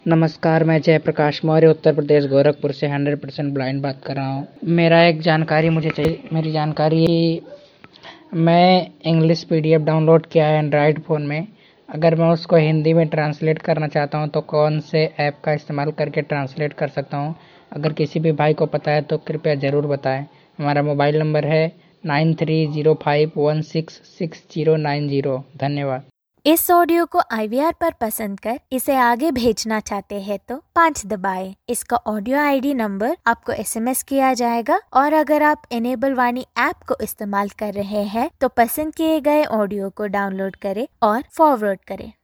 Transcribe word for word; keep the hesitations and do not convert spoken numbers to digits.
नमस्कार, मैं जयप्रकाश मौर्य उत्तर प्रदेश गोरखपुर से हंड्रेड परसेंट ब्लाइंड बात कर रहा हूँ। मेरा एक जानकारी मुझे चाहिए मेरी जानकारी मैं इंग्लिश पीडीएफ डाउनलोड किया है एंड्रॉयड फ़ोन में। अगर मैं उसको हिंदी में ट्रांसलेट करना चाहता हूँ तो कौन से ऐप का इस्तेमाल करके ट्रांसलेट कर सकता हूँ? अगर किसी भी भाई को पता है तो कृपया ज़रूर बताएं। हमारा मोबाइल नंबर है nine three zero five one six six zero nine zero. धन्यवाद। इस ऑडियो को आई वी आर पर पसंद कर इसे आगे भेजना चाहते हैं तो पाँच दबाएं। इसका ऑडियो आईडी नंबर आपको एसएमएस किया जाएगा और अगर आप इनेबल वाणी ऐप को इस्तेमाल कर रहे हैं तो पसंद किए गए ऑडियो को डाउनलोड करें और फॉरवर्ड करें।